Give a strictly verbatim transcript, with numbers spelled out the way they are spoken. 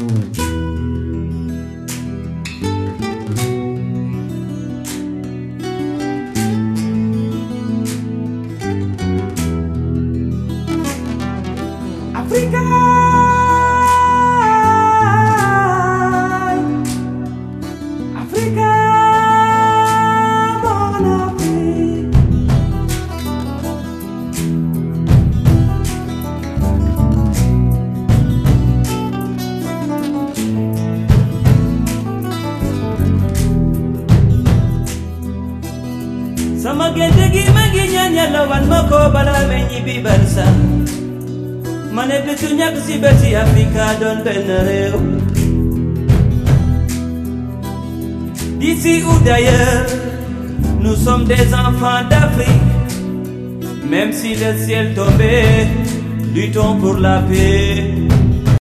Africa, Africa, mon Afrique. Sama gende gi mangi ñaan Yàlla wan ma ko bala me ñibbi barsa. Mané bitu ñak si beti Afrika doon benn réew. D'ici ou d'ailleurs, nous sommes des enfants d'Afrique. Même si le ciel tombait, luttons pour la paix.